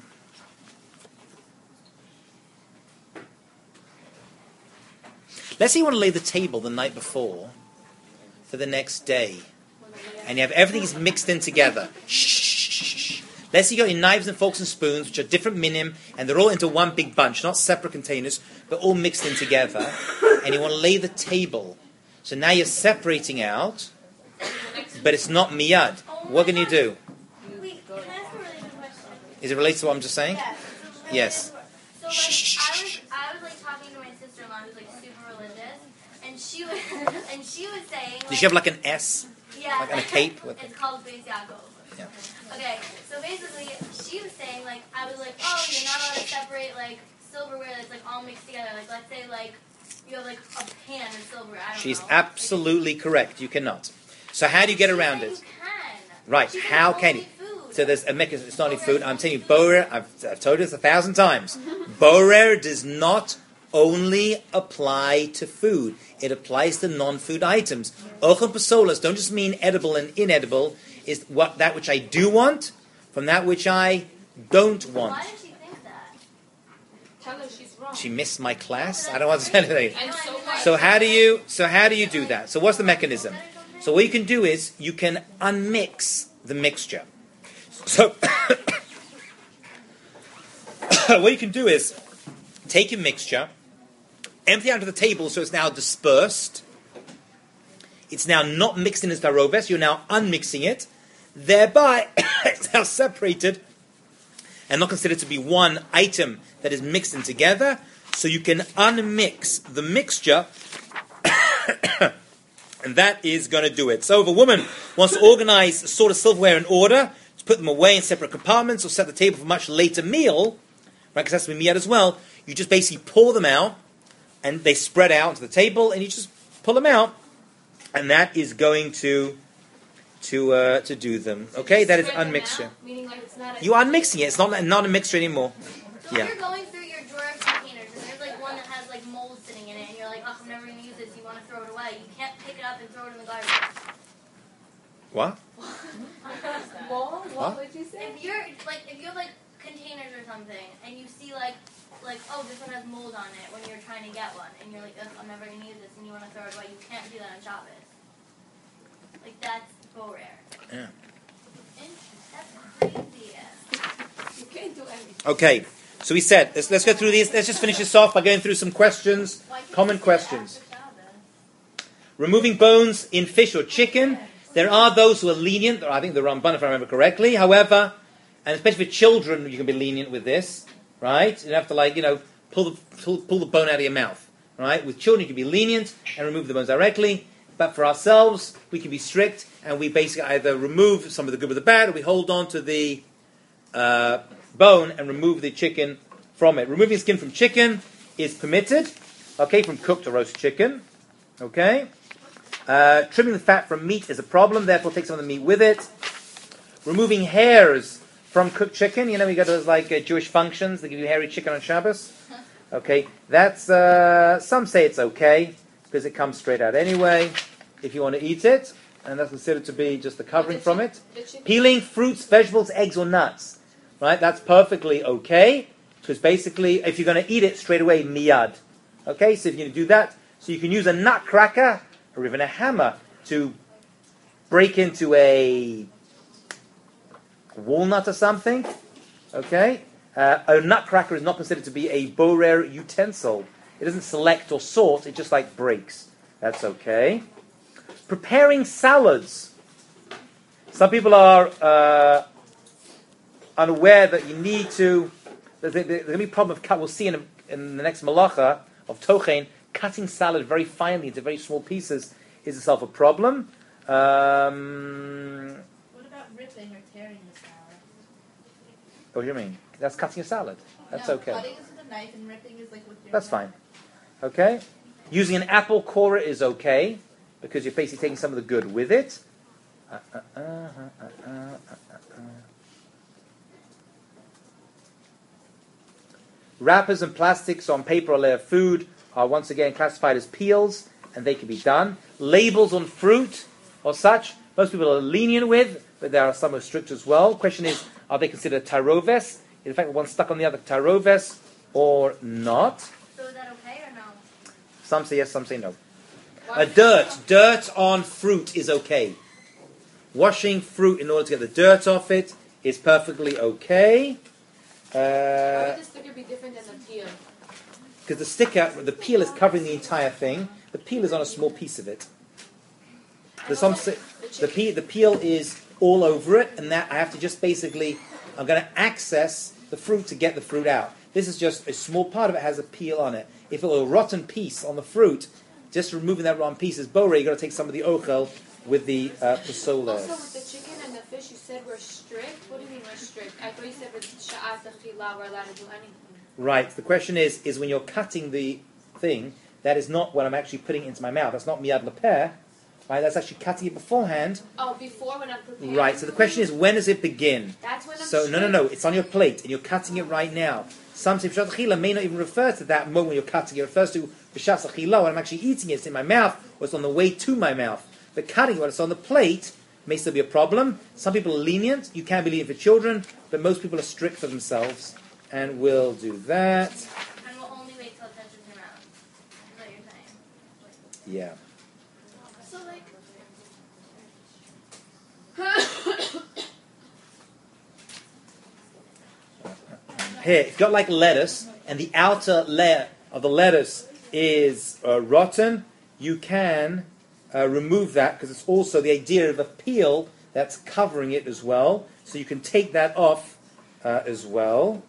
Let's say you want to lay the table the night before for the next day, and you have everything's mixed in together. Shh. Let's say you got your knives and forks and spoons, which are different minim, and they're all into one big bunch, not separate containers, but all mixed in together. And you want to lay the table. So now you're separating out, but it's not miyad. What can you do? Wait, can I ask a really good question? Is it related to what I'm just saying? Yes. Yes. So like I was like talking to my sister-in-law who's like super religious, and she was saying. Did she have like an S? Yeah. Like on a cape? It's called Beis Yaakov. Yeah. Okay, so basically, she was saying, like, I was like, oh, you're not allowed to separate, like, silverware that's, like, all mixed together. Like, let's say, like, you have, like, a pan of silverware. I don't She's know. absolutely correct. You cannot. So how do you get around it? You can. Right. She said How it's can you? only food. So there's a mechanism. It's not only food. I'm telling you, Borer. I've told you this 1,000 times. Borer does not only apply to food. It applies to non-food items. Ochel pasolas don't just mean edible and inedible. Is that which I do want from that which I don't want. Why did she think that? Tell her she's wrong. She missed my class. I don't want to say anything. And So how do you do that? So what's the mechanism? So what you can do is you can unmix the mixture. So what you can do is take your mixture, empty it onto the table so it's now dispersed. It's now not mixed in as darobes. You're now unmixing it. Thereby, it's now separated and not considered to be one item that is mixed in together. So you can unmix the mixture, and that is going to do it. So if a woman wants to organize a sort of silverware in order, to put them away in separate compartments or set the table for a much later meal, right, because that's to be miyad as well, you just basically pour them out, and they spread out onto the table, and you just pull them out, and that is going to do them. Okay, that is unmixture. Meaning like it's not a You are unmixing it. It's not a mixture anymore. So Yeah. if you're going through your drawer of containers, and there's like one that has like mold sitting in it, and you're like, oh, I'm never going to use this, you want to throw it away, you can't pick it up and throw it in the garbage. What? Well, what would you say? If you have like containers or something, and you see like oh, this one has mold on it when you're trying to get one, and you're like, ugh, I'm never gonna use this, and you want to throw it away, you can't do that on Shabbos. Like that's so rare. Yeah. That's crazy. You can't do anything. Okay. So we said let's go through these. Let's just finish this off by going through some questions, common questions. Removing bones in fish or chicken. There are those who are lenient. I think the Ramban, if I remember correctly. However, and especially for children, you can be lenient with this, right? You don't have to pull the bone out of your mouth, right? With children, you can be lenient and remove the bones directly. But for ourselves, we can be strict, and we basically either remove some of the good with the bad, or we hold on to the bone and remove the chicken from it. Removing skin from chicken is permitted, okay, from cooked or roast chicken, okay. Trimming the fat from meat is a problem, therefore take some of the meat with it. Removing hairs from cooked chicken, you got those Jewish functions, they give you hairy chicken on Shabbos. Okay, that's, some say it's okay, because it comes straight out anyway, if you want to eat it, and that's considered to be just the covering from it. Peeling fruits, vegetables, eggs, or nuts, right, that's perfectly okay, because basically, if you're going to eat it straight away, miyad. Okay, so if you're going to do that, so you can use a nut cracker, or even a hammer, to break into a walnut or something, okay? A nutcracker is not considered to be a borer utensil. It doesn't select or sort, it just breaks. That's okay. Preparing salads. Some people are unaware that you need to, there's going to be a problem of cut. We'll see in the next malacha of tochen, cutting salad very finely into very small pieces is itself a problem. What about ripping or tearing the salad? What do you mean? That's cutting a salad. That's No, okay. Cutting is with a knife and ripping is with your That's knife. fine. Okay? Using an apple corer is okay, because you're basically taking some of the good with it. Wrappers and plastics on paper or layer of food are once again classified as peels, and they can be done. Labels on fruit or such, most people are lenient with, but there are some who are strict as well. Question is, are they considered taroves? In fact, one stuck on the other, taroves or not? So is that okay or no? Some say yes, some say no. Dirt on fruit is okay. Washing fruit in order to get the dirt off it is perfectly okay. Why would the sticker be different than the peel? Because the peel is covering the entire thing. The peel is on a small piece of it. Some say the peel is all over it, and that I have to just basically, I'm going to access the fruit to get the fruit out. This is just a small part of it has a peel on it. If it were a rotten piece on the fruit, just removing that rotten piece is borei. You've got to take some of the ochel with the pasolas. Also, with the chicken and the fish, you said we're strict. What do you mean we're strict? I thought you said with sha'at achila we're allowed to do anything. Right. The question is when you're cutting the thing, that is not what I'm actually putting into my mouth. That's not miyad lepeh. Right. That's actually cutting it beforehand. Oh, before when I'm preparing. Right. So the question is, when does it begin? That's when I'm So no. It's on your plate, and you're cutting it right now. Sometimes b'shat achila may not even refer to that moment when you're cutting it. It refers to b'shat achila when I'm actually eating it. It's in my mouth, or it's on the way to my mouth. But cutting it when it's on the plate may still be a problem. Some people are lenient. You can be lenient for children, but most people are strict for themselves and will do that. And we'll only wait till it touches your mouth. Is that what you're saying? Yeah. So like, Here, if you've got like lettuce, and the outer layer of the lettuce is rotten, you can remove that, because it's also the idea of a peel that's covering it as well. So you can take that off as well.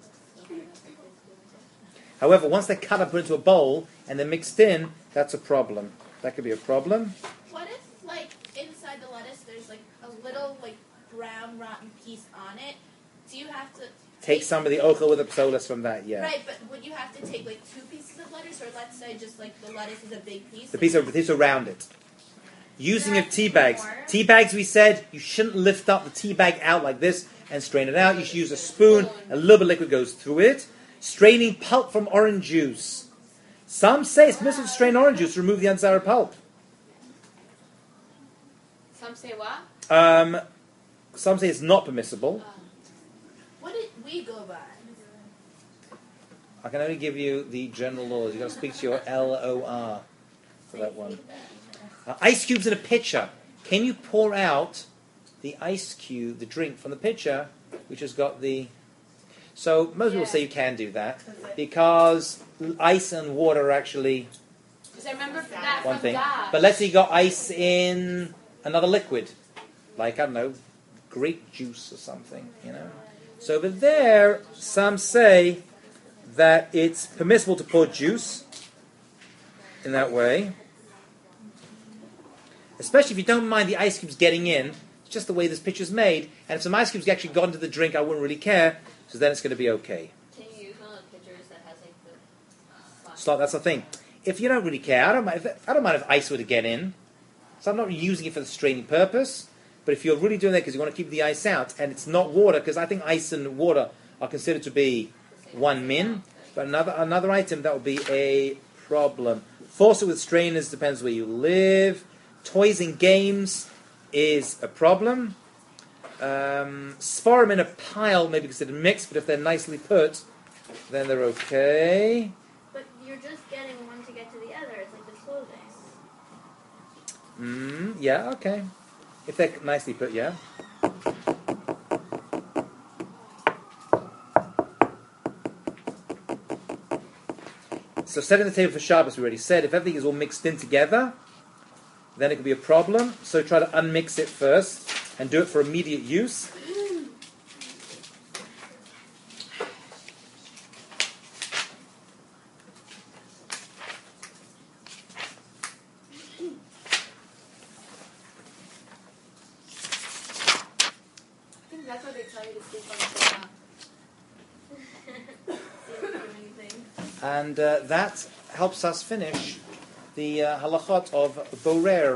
However, once they're cut up into a bowl and they're mixed in, that's a problem. That could be a problem. what if like inside the lettuce there's like a little like brown rotten piece on it? Do you have to Take some of the ochel with the psolas from that, yeah. Right, but would you have to take like 2 pieces of lettuce, or let's say just like the lettuce is a big piece? The piece around it. Using of tea bags. Tea bags, we said, you shouldn't lift up the tea bag out like this and strain it out. You should use a spoon. A little bit of liquid goes through it. Straining pulp from orange juice. Some say it's permissible to strain orange juice to remove the unsour pulp. Some say what? Some say it's not permissible. What did we go by? I can only give you the general laws. You've got to speak to your LOR for that one. Ice cubes in a pitcher. Can you pour out the ice cube, the drink from the pitcher, which has got the... So most people say you can do that, because ice and water are actually Because I remember that one from thing. Dad. But let's say you got ice in another liquid, like, I don't know, grape juice or something, you know. So over there, some say that it's permissible to pour juice in that way. Especially if you don't mind the ice cubes getting in. It's just the way this pitcher's made. And if some ice cubes actually got into the drink, I wouldn't really care. So then it's going to be okay. Can you use one of the pitchers that has like the So that's the thing. If you don't really care, I don't mind if ice were to get in. So I'm not using it for the straining purpose. But if you're really doing that because you want to keep the ice out, and it's not water, because I think ice and water are considered to be one min. But another item, that would be a problem. Force it with strainers, depends where you live. Toys and games is a problem. Sforim in a pile may be considered mixed, but if they're nicely put, then they're okay. But you're just getting one to get to the other. It's like the clothing. Yeah, okay. If they're nicely put, yeah. So setting the table for Shabbos, we already said, if everything is all mixed in together, then it could be a problem. So try to unmix it first and do it for immediate use. I think that's what they tell you to sleep on the sofa. And that helps us finish the halachot of Borer.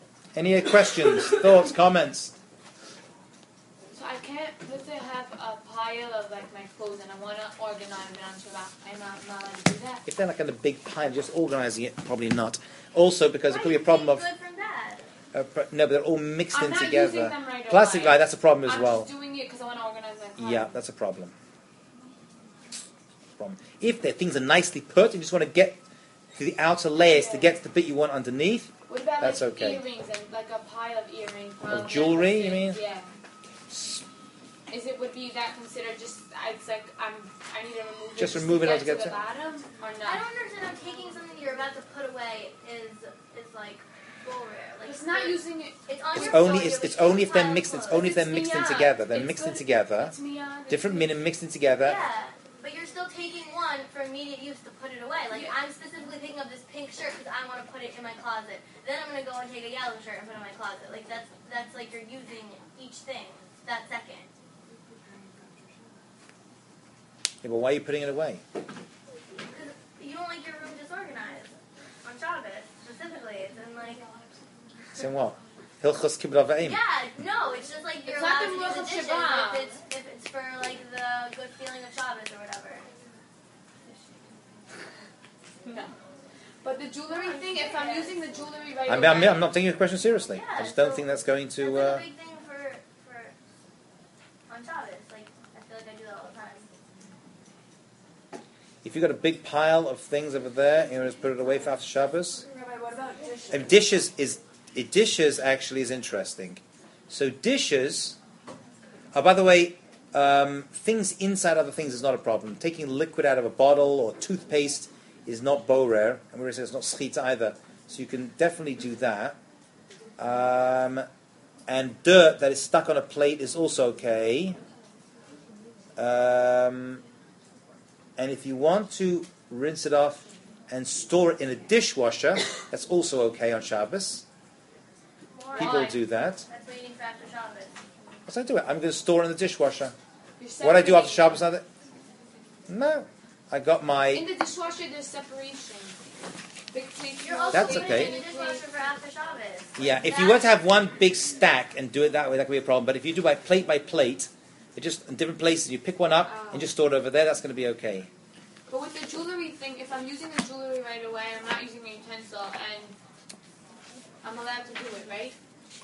Any questions, thoughts, comments? So I can't, let's say I have a pot pile of like my clothes and I want to organize it on Shabbat, I'm not allowed to do that. If they're like in a big pile, just organising it, probably not. Also, because it could be a problem of Good from that. no, but they're all mixed I'm in not together. using them right Plastic away. bag, that's a problem as I'm well. just doing it because I want to organize my clothes. Yeah, that's a problem. If the things are nicely put, you just want to get to the outer layers to get to the bit you want underneath. What about That's like okay. earrings and like a pile of earrings? Or jewelry, you mean? Yeah. Would be that considered just? It's like I need to remove it. Just to remove it get altogether. to the bottom or I not? don't understand how taking something you're about to put away is like full rare. Like It's not using it. It's on It's your only floor, it's, you it's have a only if they're pile of mixed. It's clothes. only if they're mixed in together. They're mixed in together. It's Miyad. Different meaning mixed in together. Yeah, but you're still taking one for immediate use to put it away. Like I'm specifically thinking of this pink shirt because I want to put it in my closet. Then I'm gonna go and take a yellow shirt and put it in my closet. Like that's like you're using each thing that second. Yeah, but why are you putting it away? Because you don't like your room disorganized on Shabbos specifically. It's in like Saying what? Hilchos Kibbutz Avim. yeah, no, it's just like you're It's not allowed the to do the Ruach dishes Shabbat. if it's for like the good feeling of Shabbos or whatever. No. But the jewelry thing, if I'm using the jewelry right I'm away, not taking your question seriously. I just don't think that's going That's to. like a big thing for on Shabbos. Like I feel like I do that all the time. If you've got a big pile of things over there, you want to put it away for after Shabbos. Rabbi, what about dishes? And dishes actually is interesting. So dishes. Oh, by the way, things inside other things is not a problem. Taking liquid out of a bottle or toothpaste is not borer, and we're going to say it's not schita either. So you can definitely do that. And dirt that is stuck on a plate is also okay. And if you want to rinse it off and store it in a dishwasher, that's also okay on Shabbos. People do that. That's waiting for after Shabbos. What's I do? I'm going to store it in the dishwasher. you're What I do after separating- Shabbos? No, I got my. In the dishwasher, there's separation. Big plate, You're small also That's plate, putting it okay. in the mini plate. dishwasher for after Shabbos. Yeah, if you were to have one big stack and do it that way, that could be a problem. But if you do by plate, it just in different places, you pick one up and just store it over there. That's going to be okay. But with the jewelry thing, if I'm using the jewelry right away, I'm not using a utensil, and I'm allowed to do it, right?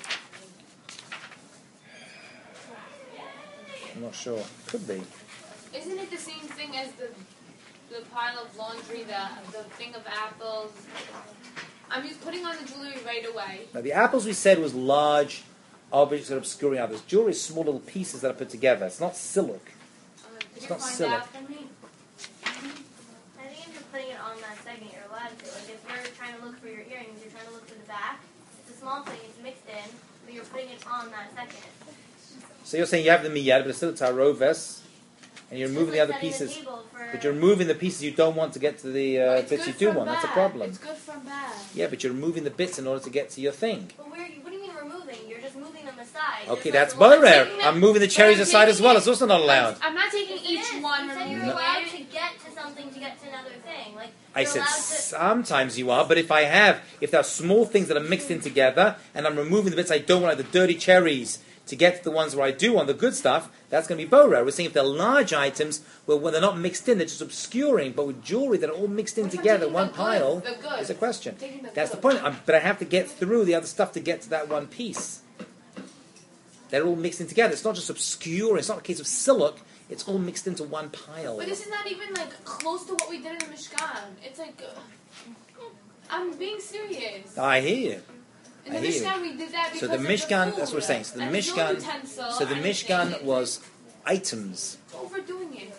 I'm not sure. Could be. Isn't it the same thing as the pile of laundry, the thing of apples? I'm just putting on the jewelry right away. Now the apples we said was large objects that are obscuring others. Jewelry is small little pieces that are put together. It's not silk. Could It's you not find silly. out for me? I think if you're putting it on that segment, you're allowed to. Like if you're trying to look for your earrings, you're trying to look for the back. It's a small thing. It's mixed in, but you're putting it on that second. So you're saying you have the miyad, but it's still a taroves, and you're It's removing the like other setting pieces. table for- But you're removing the pieces you don't want to get to the But it's bits you good do from want. That's a bad. problem. It's good from bad. Yeah, but you're removing the bits in order to get to your thing. But what do you mean removing? You're just moving them aside. Okay, Just that's like the one- borer. taking I'm moving the cherries I'm aside as taking well. it- It's also not allowed. I'm not taking It each is. one, You said removing you're No. allowed it. to get to something to get to another thing. Like I you're said allowed to. sometimes you are, but if there are small things that are mixed in together, and I'm removing the bits I don't want, like the dirty cherries, to get to the ones where I do want the good stuff, that's going to be borer. We're saying if they're large items, well, when they're not mixed in, they're just obscuring. But with jewelry that are all mixed in What if I'm together, taking one the good- pile, the good? is a question. Taking the That's the good. point. But I have to get through the other stuff to get to that one piece. They're all mixed in together. It's not just obscuring. It's not a case of silk. It's all mixed into one pile. But this is not even like close to what we did in the Mishkan. It's like I'm being serious. I hear you. In the I hear you. Mishkan, we did that because So the of Mishkan, food. that's what we're saying. So the And there's no Mishkan, utensil so the or Mishkan anything. was items. Overdoing it.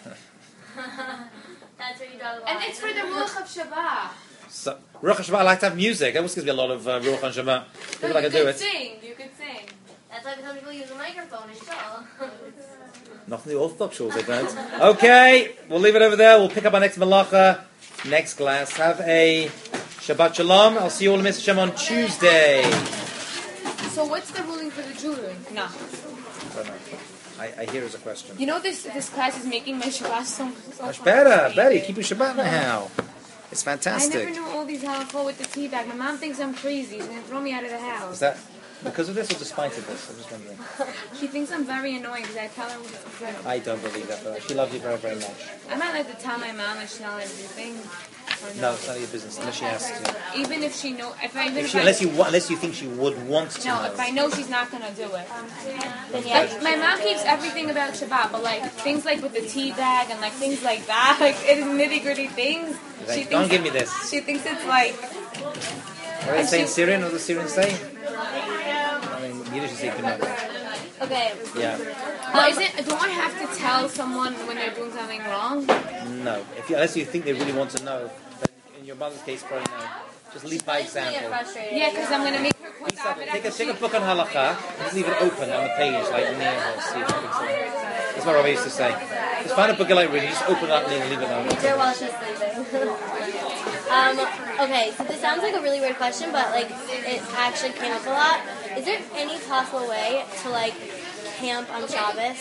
That's where you draw the line. And it's for the Ruach of Shabbat. So, Ruach HaShabbat, I like to have music. That always gives me a lot of Ruach HaShabbat. No, Maybe I you can do could it. sing. You could sing. That's why some people use a microphone and show. Not from the Orthodox schools, I don't. Okay, we'll leave it over there. We'll pick up our next malacha, next class. Have a Shabbat Shalom. I'll see you all in Mr. Shem on Tuesday. So what's the ruling for the jewelry? No. I don't know. I hear as a question. You know this class is making my Shabbat so Much fun. better. Betty, keep your Shabbat now. It's I never fantastic. knew all these halachot with the tea bag. My mom thinks I'm crazy. She's going to throw me out of the house. Is that Because of this or despite of this? I'm just wondering. She thinks I'm very annoying because I tell her what to do. I don't believe that, but she loves you very, very much. I might like to tell my mom I should tell her to do things. No, it's none of your business unless she has to. Even if she know, Unless you think she would want to. No, know. if I know she's not gonna do it. Then yeah. Like, my mom keeps everything about Shabbat, but like things like with the tea bag and like things like that, like it is nitty gritty things. Like, don't give me this. She thinks it's like. What do they say in Syrian? What do the Syrians say? I mean, Yiddish is good. Okay. Yeah. Do I have to tell someone when they're doing something wrong? No. Unless you think they really want to know. But in your mother's case, probably no. Just lead by example. Yeah, because I'm going to make her quit Take a book on halakha and just leave it open on the page, like near her. See if she thinks so. That's what Rabbi used to say. Just find a book you like reading, just open it up and leave it open. Read her while she's sleeping. Okay, so this sounds like a really weird question, but like it actually came up a lot. Is there any possible way to like camp on Shabbos?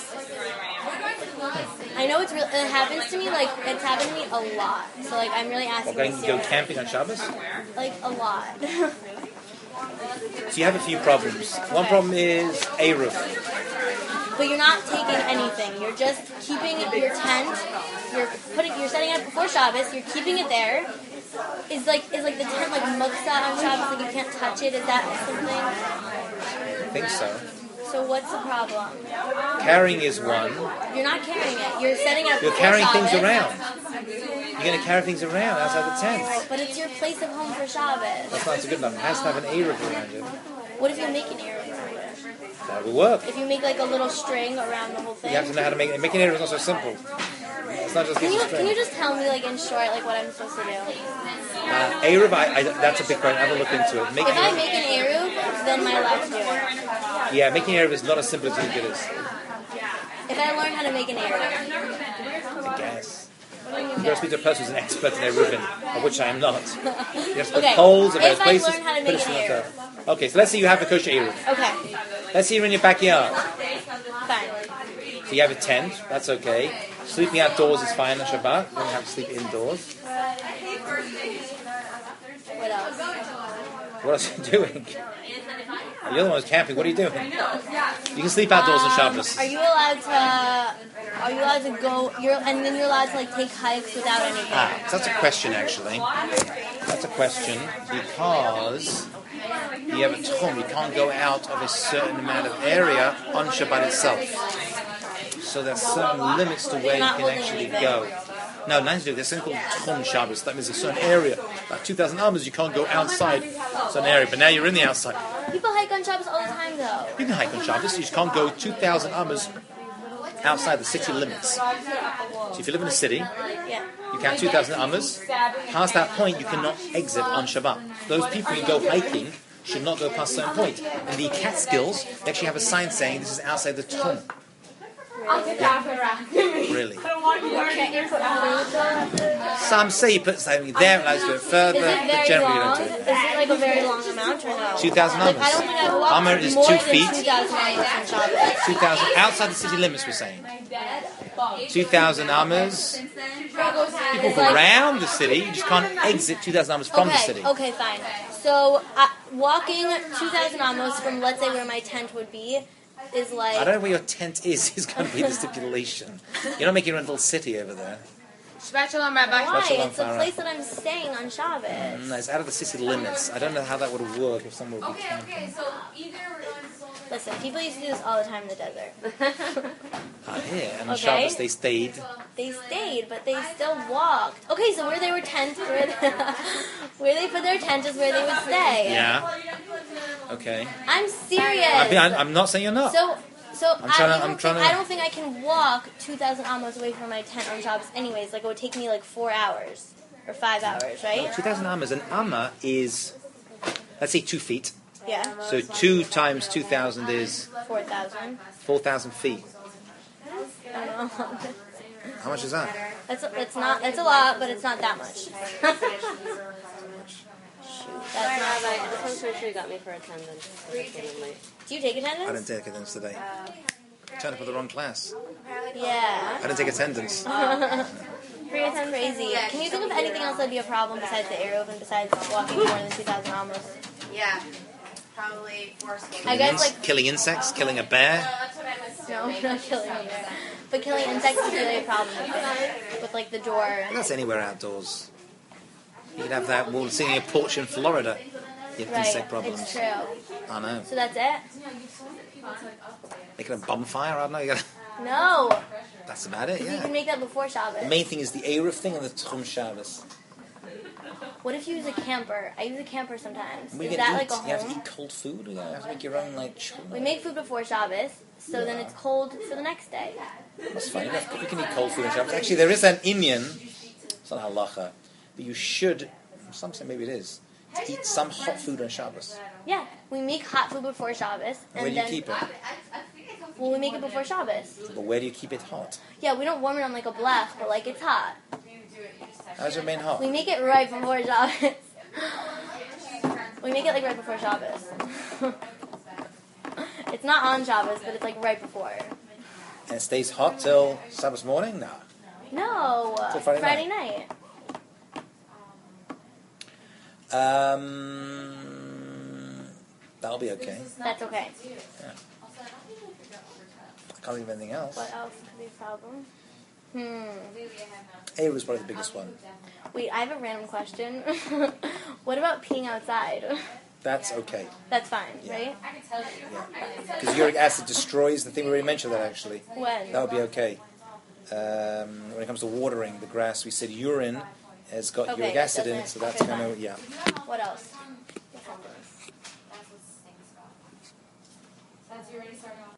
I know it happens to me, like it's happened to me a lot. So like I'm really asking. Okay, go camping on Shabbos? Like a lot. So you have a few problems. One problem is Eruv. But you're not taking anything. You're just keeping your tent. You're setting it up before Shabbos. You're keeping it there. Is like the tent like muksa on Shabbos? Like you can't touch it? Is that something? I think so. So what's the problem? Carrying is one. You're not carrying it. You're setting it up. You're before carrying Shabbos. things around. You're going to carry things around outside the tent. But it's your place of home for Shabbos. That's not good enough. It has to have an Eruv around it. What if you make an Eruv? That will work. If you make like a little string around the whole thing. You have to know how to make it. Making Eruv is not so simple. It's not just Can string. you just tell me like in short like what I'm supposed to do? Eruv, that's a big question. Have a look into it. If I make an Eruv, then am I allowed to do it? Yeah, making Eruv is not as simple as you think it is. If I learn how to make an Eruv. I guess. You got to speak to a person who's an expert in Eruvin, of which I am not. You have to put Okay. poles in various If I places. learn how to put make it an in Eruv. the- Okay, so let's say you have a kosher Eruv. Okay. Let's say you're in your backyard. Fine. So you have a tent, that's okay. Sleeping outdoors is fine on Shabbat. You don't have to sleep indoors. What else? What else are you doing? You're the one who's camping. What are you doing? You can sleep outdoors on Shabbos. Are you allowed to go? And then you're allowed to like take hikes without any gear. So that's a question, actually. That's a question because you have a tchum. You can't go out of a certain amount of area on Shabbat itself. So there's certain limits to where you can actually go. No, nothing to do. There's something called tchum Shabbos. That means a certain area, like 2,000 amas, you can't go outside a certain area. But now you're in the outside. People hike on Shabbos all the time, though. You can hike on Shabbos. You just can't go 2,000 amas outside the city limits. So if you live in a city, Yeah. you count 2,000 amas. Past that point, you cannot exit on Shabbat. Those people who go hiking should not go past a certain point. In the Catskills, they actually have a sign saying this is outside the tchum. Really? Some say you put something there, allows you to go further, Is it but very generally you long? don't Is do it. it like a very long amount or no? 2,000 Like, I amas. don't think I've walked Amar is more 2 than feet. 2,000 amas on Shabbos. 2,000 outside the city limits, we're saying. 2,000 amas. People go around the city, you just can't exit 2,000 amas from the city. Okay, fine. So walking 2,000 amos from let's say where my tent would be is like. I don't know where your tent is going to be the stipulation. You're not making a little city over there. Shabbat Shalom, Rabbi. Why? Shabbat It's the Shalom, place that I'm staying on Shabbos. No, it's out of the city limits. I don't know how that would work if someone would be camping. so either Listen, people used to do this all the time in the desert. Here, and on Okay. Shabbos they stayed. They stayed, but they still walked. Okay, so where they were tents, where they put their tent is where they would stay. Yeah. Okay. I'm serious. I'm not saying you're not. So I'm I don't think I can walk 2,000 amos away from my tent on Shabbos anyways. Like, it would take me like 4 hours or 5 hours, right? 2,000 amas. An amma is, let's say, 2 feet. Yeah. So 2 times 2,000 is 4,000. 4,000 feet. I don't know. How much is that? That's a lot, but it's not that much. That's not that much. I'm pretty sure you got me for attendance. Do you take I attendance? didn't take attendance today. Turned up for the wrong class. Yeah. I didn't take attendance. That's crazy. Can you think of anything else that'd be a problem besides the Eruv and besides walking more than 2,000 amos? Yeah. probably worse. I guess like Killing insects, killing a bear. That's what I was no, not killing them. But killing insects is really a problem with like the door. That's anywhere outdoors. You could have that while sitting in a porch in Florida. You have insect problems. It's true. I know. So that's it? Making a bonfire, I don't know. You gotta, No. that's about it, You yeah. can make that before Shabbos. The main thing is the Eruv thing and the Tchum Shabbos. What if you use a camper? I use a camper sometimes. What are Is you that gonna like eat? a You have to home? eat cold food? You have to make your own, like, chum. We make food before Shabbos, so then it's cold for the next day. That's fine. You can eat cold food on Shabbos. Actually, there is an Inyan, it's not halacha, but you should, some say maybe it is, to eat some hot food on Shabbos. Yeah, we make hot food before Shabbos, and Where do you then keep it? well, we make it before Shabbos. But where do you keep it hot? Yeah, we don't warm it on like a blast, but like it's hot. How's it remain hot? We make it right before Shabbos. We make it like right before Shabbos. It's not on Shabbos, but it's like right before. And it stays hot till Shabbos morning? No. No, Till Friday Friday night. That'll be okay. That's okay. I can't think of anything else. What else could be a problem? Eruv was probably the biggest one. Wait, I have a random question. What about peeing outside? That's okay. That's fine, Yeah. right? Because uric acid destroys the thing. We already mentioned that actually. When? That would be okay. When it comes to watering the grass, we said urine has got Okay, uric that acid in it, doesn't- so that's okay, going to, fine. yeah. What else? That's what stinks about. That's you already starting off.